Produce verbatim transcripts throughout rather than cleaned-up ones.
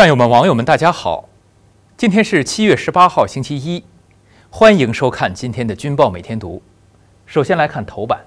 战友们、网友们，大家好！今天是七月十八号，星期一，欢迎收看今天的《军报每天读》。首先来看头版。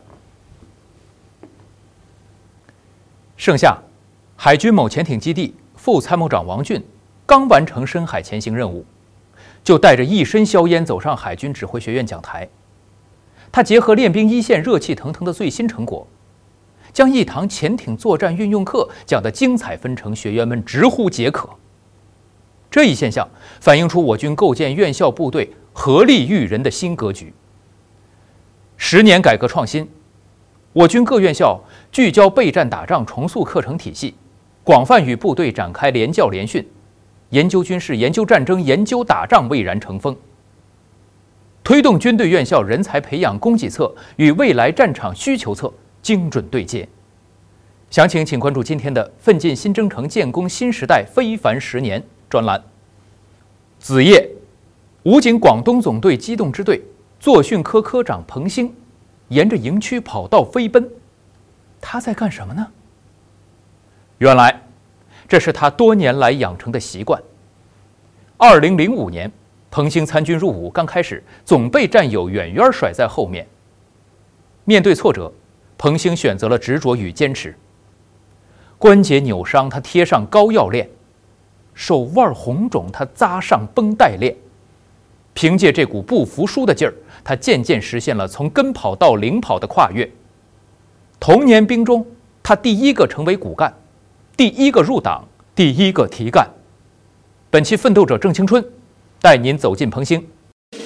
盛夏，海军某潜艇基地副参谋长王俊刚完成深海潜行任务，就带着一身硝烟走上海军指挥学院讲台。他结合练兵一线热气腾腾的最新成果，将一堂潜艇作战运用课讲得精彩纷呈，学员们直呼解渴。这一现象反映出我军构建院校部队合力育人的新格局。十年改革创新，我军各院校聚焦备战打仗重塑课程体系，广泛与部队展开联教联训，研究军事、研究战争、研究打仗蔚然成风。推动军队院校人才培养供给侧与未来战场需求侧精准对接。详情请关注今天的《奋进新征程，建功新时代非凡十年》专栏。子夜，武警广东总队机动支队作训科科长彭兴沿着营区跑道飞奔，他在干什么呢？原来，这是他多年来养成的习惯。二零零五年，彭兴参军入伍，刚开始总被战友远远甩在后面。面对挫折，彭兴选择了执着与坚持。关节扭伤，他贴上膏药链；手腕红肿，他扎上绷带链。凭借这股不服输的劲儿，他渐渐实现了从跟跑到领跑的跨越。童年兵中，他第一个成为骨干，第一个入党，第一个提干。本期奋斗者正青春，带您走进彭兴。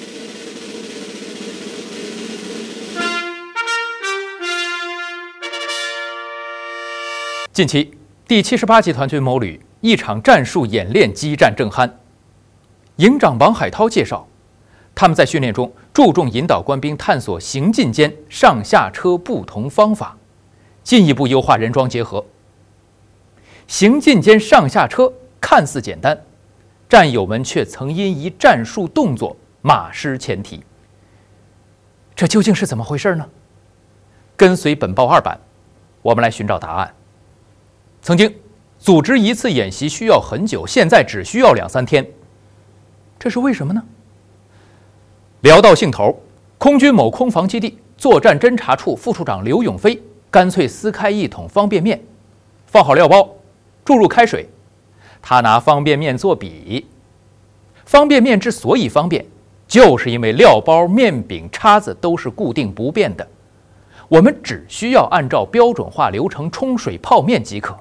近期，第七十八集团军某旅一场战术演练激战正酣。营长王海涛介绍，他们在训练中注重引导官兵探索行进间上下车不同方法，进一步优化人装结合。行进间上下车看似简单，战友们却曾因一战术动作马失前蹄。这究竟是怎么回事呢？跟随本报二版，我们来寻找答案。曾经，组织一次演习需要很久，现在只需要两三天，这是为什么呢？聊到兴头，空军某空防基地作战侦察处副处长刘永飞干脆撕开一桶方便面，放好料包，注入开水，他拿方便面做比。方便面之所以方便，就是因为料包、面饼、叉子都是固定不变的，我们只需要按照标准化流程冲水泡面即可。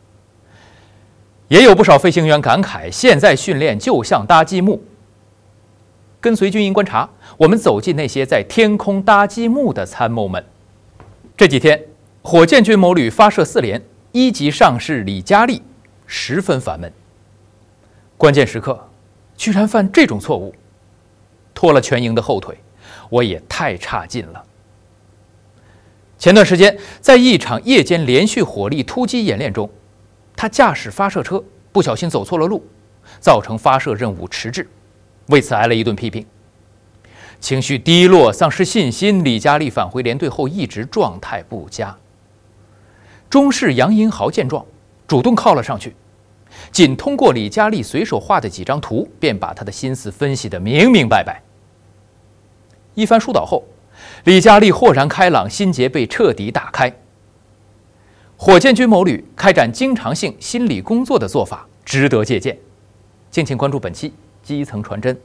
也有不少飞行员感慨，现在训练就像搭积木。跟随军营观察，我们走进那些在天空搭积木的参谋们。这几天，火箭军某旅发射四连，一级上士李佳丽十分烦闷。关键时刻，居然犯这种错误，拖了全营的后腿，我也太差劲了。前段时间，在一场夜间连续火力突击演练中，他驾驶发射车不小心走错了路，造成发射任务迟滞，为此挨了一顿批评。情绪低落，丧失信心，李佳丽返回连队后一直状态不佳。中士杨银豪见状，主动靠了上去，仅通过李佳丽随手画的几张图，便把他的心思分析得明明白白。一番疏导后，李佳丽豁然开朗，心结被彻底打开。火箭军某旅开展经常性心理工作的做法值得借鉴，敬请关注本期基层传真。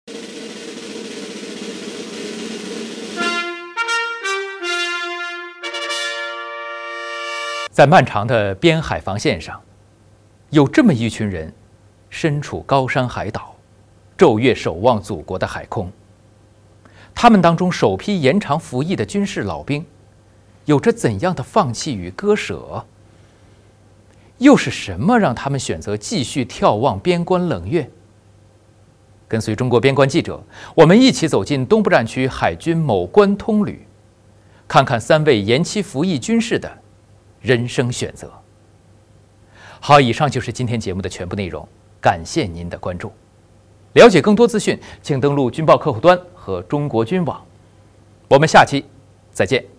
在漫长的边海防线上，有这么一群人，身处高山海岛，昼夜守望祖国的海空。他们当中首批延长服役的军事老兵，有着怎样的放弃与割舍？又是什么让他们选择继续眺望边关冷月？跟随中国边关记者，我们一起走进东部战区海军某关通旅，看看三位延期服役军士的人生选择。好，以上就是今天节目的全部内容，感谢您的关注。了解更多资讯，请登录军报客户端和中国军网。我们下期再见。